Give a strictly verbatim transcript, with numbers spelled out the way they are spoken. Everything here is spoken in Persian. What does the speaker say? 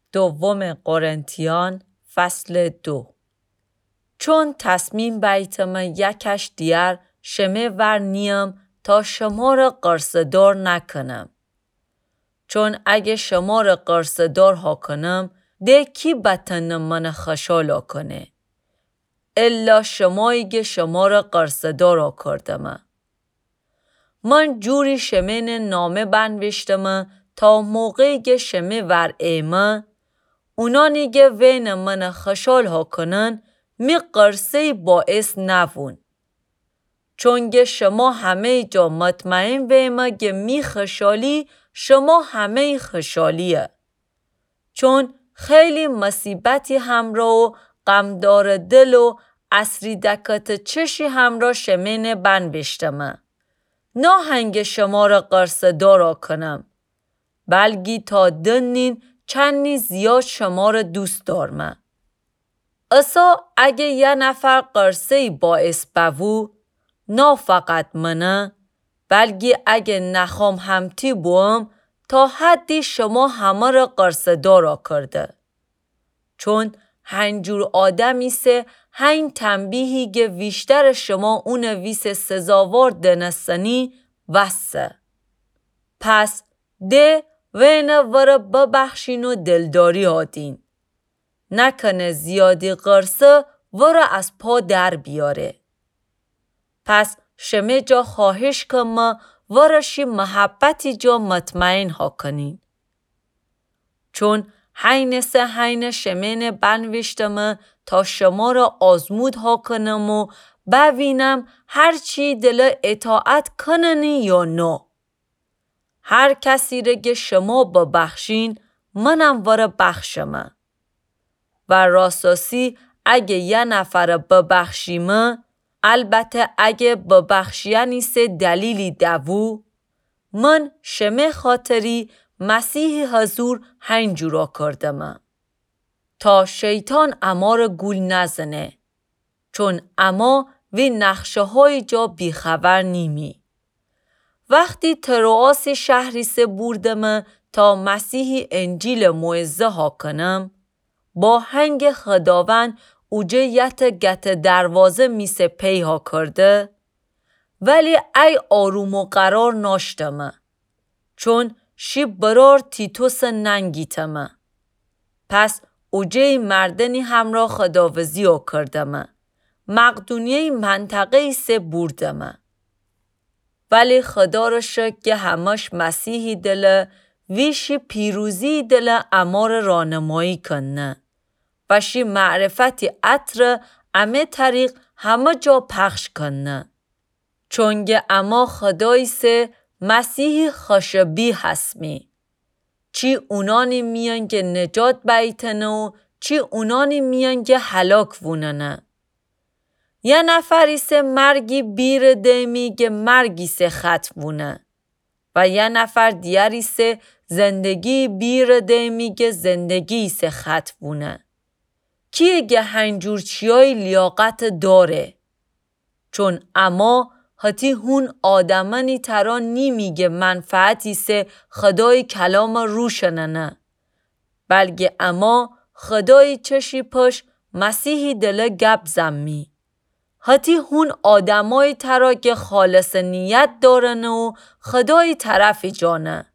دوم قرنتیان فصل دو. چون تصمیم بیتم یکش دیگر شمه ور نیم تا شما را قرصدار نکنم. چون اگه شما را قرصدار ها کنم ده کی بطن من خشالا کنه. الا شمایی که شما را قرصدار ها کردم. من جوری شمین نامه بنوشتم تا موقعی که شمه ور ایمه اونانی که وین من خشال ها کنن می قرصه باعث نبون. چون که شما همه جا مطمئن ویمه که می خشالی شما همه خشالیه. چون خیلی مصیبتی همراه و غمدار دل و اسری دکت چشی همراه شمین بنوشتم. نه هنگ شما را قرصدار کنم. بلگی تا دنین چندی زیاد شما را دوست دارم. اصا اگه یه نفر قرصه باعث بوو، نه فقط منه، بلگی اگه نخوام همتی بوم تا حدی شما همه را قرصدار کرده. چون هنجور آدمی سه هین تنبیهی که ویشتر شما اون ویس سزاوار دنستنی وسه. پس ده وینه ور ببخشین و دلداری آدین. نکنه زیادی قرصه ور از پا در بیاره. پس شمه جا خواهش کم ورشی محبتی جا مطمئن ها کنین. چون حین سه حین شمین بنوشتم تا شما را آزمود ها کنم و ببینم هرچی دل اطاعت کننی یا نه. هر کسی را که شما ببخشین منم ور بخشم. و راساسی اگه یه نفر ببخشیمه البته اگه ببخشیانی سه دلیلی دوو من شمه خاطری مسیح حضور هنجورا کردم. تا شیطان اما را گول نزنه. چون اما وی نقشه های جا بیخبر نیمی. وقتی ترواس شهری سه بردم تا مسیحی انجیل موعظه ها کنم با هنگ خداوند اوجه یت گت دروازه میسه پی ها کرده ولی ای آروم و قرار ناشتم. چون شی برار تیتوس ننگیتم. پس اوجه مردنی همراه خداوزی ها کردم. مقدونیه منطقه سه بردم. ولی خدا را شکر که همش مسیحی دل ویشی پیروزی دل امار رانمایی کنه. و شی معرفتی عطر امه طریق همه جا پخش کنه. چونگه اما خدای سه مسیحی خشبی هستمی. چی اونانی میان که نجات بیتنه و چی اونانی میان که هلاک ووننه. یه نفری سه مرگی بیر دیمی که مرگی سه خط وونه. و یه نفر دیاری سه زندگی بیر دیمی که زندگی سه خط وونه. کیه که هنجور چیای لیاقت داره؟ چون اما حتی هون آدمانی تران نیمیگه منفعتی سه خدای کلام روشنه نه. بلکه اما خدای چشی پش مسیحی دل گب زمی. حتی هون آدمای ترا که خالص نیت دارن و خدای طرفی جانه.